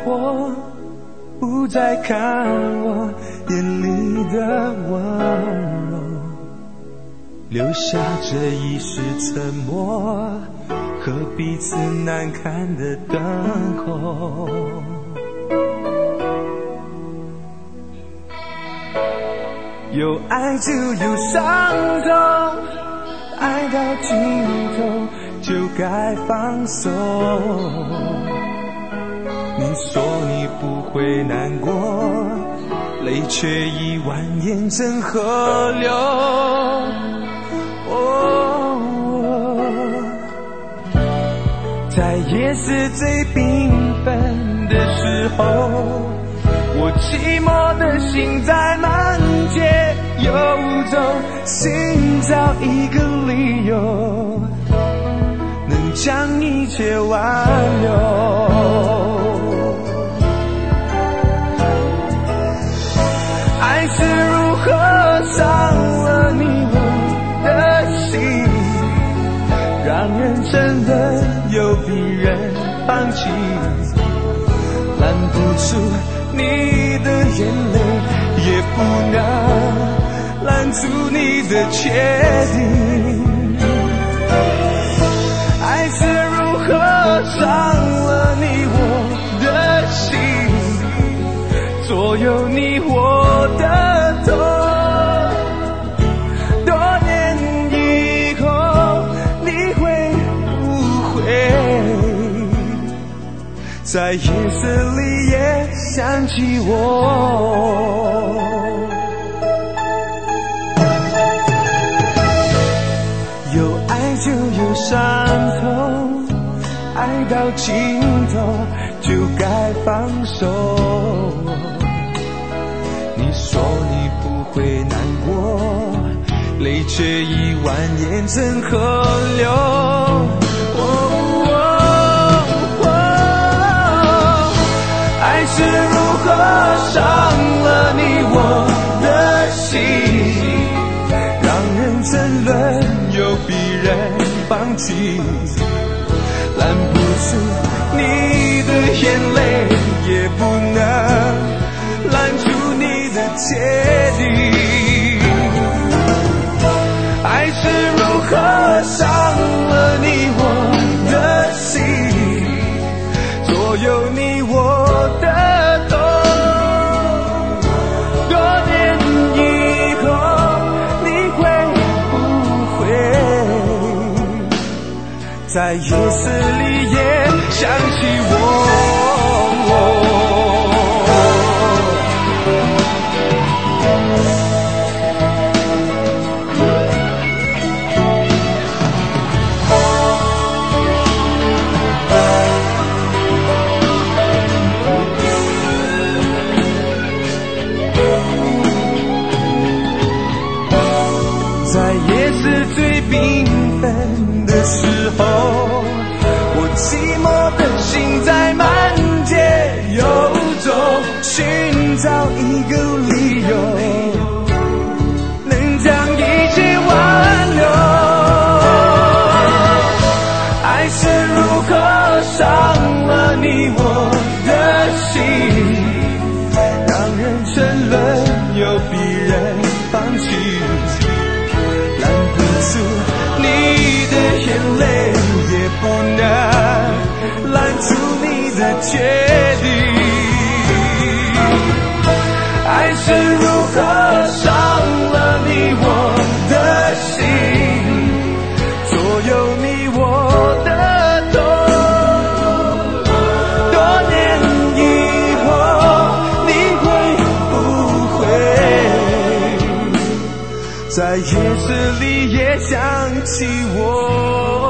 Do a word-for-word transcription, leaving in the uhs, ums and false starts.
火，不再看我眼里的温柔，留下这一世沉默和彼此难堪的等候。有爱就有伤痛，爱到尽头就该放手。你说你不会难过，泪却已蜿蜒成河流。哦，在夜色最缤纷的时候，我寂寞的心在满街游走，寻找一个理由，能将一切挽留。爱是如何伤了你我的心，让人沉沦又逼人放弃，拦不住你的眼泪，也不能拦住你的决定。爱是如何伤了你我的心，左右你我的痛。多年以后，你会不会在夜色里也想起我？有爱就有伤痛，爱到尽头就该放手。你说你不会难过，泪却已蜿蜒成河流。哦哦哦，爱是如何伤了你我的心，让人沉沦又逼人放弃，拦不住你的眼泪，也不能拦住你的决定。爱是如何伤了你我的心，左右你我的痛。多年以后，你会不会在夜色里也想起我？在夜色最缤纷的时候，我寂寞的心在满街游走，寻找一个理由，能将一切挽留。爱是如何伤了你我的心，让人沉沦又逼人放弃，你的眼泪也不能拦住你的决定。爱是如何伤了你我的心，左右你我的痛。多年以后，你会不会在夜色里也想起我？